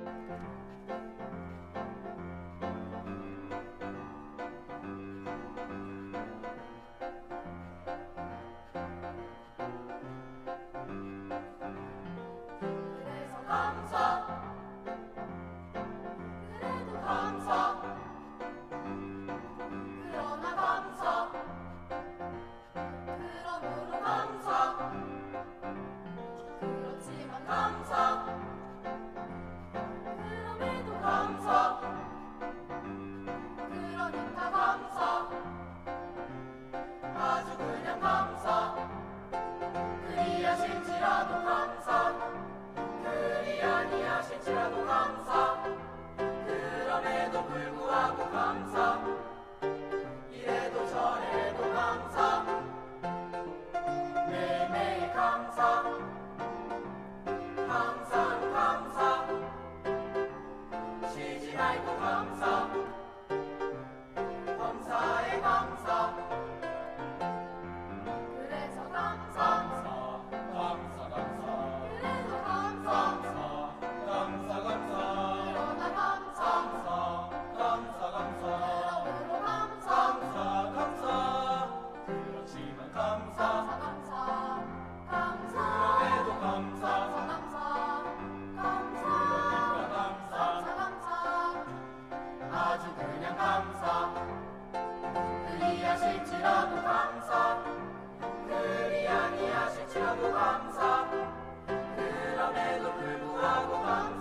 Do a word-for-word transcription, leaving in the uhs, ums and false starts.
그래서 감사, 그래도 감사, 그러나 감사, 그러므로 감사, 그렇지만 감사, 그럼에도 감사, 그러니까 감사, 아주 그냥 감사, 그리 하실지라도 감사, 그리 아니하실지라도 감사, 그럼에도 불구하고 감사, 이래도 저래도 감사, 매일매일 감사, 항상 감사, 쉬지 말고 감사, 감사해 감사, 그래서 감사, 감사 감사 그래서 감사, 감사 감사 그러나 감사, 감사 감사 그러므로 감사, 감사 감사 그렇지만 감사 감사 감사 감사, 그럼에도 감사 감사 감사 그러니까 감사, 감사 감사 아주 그냥 감사 그리 하실지라도 감사, 그리 아니하실지라도 감사 그럼에도 불구하고 감사.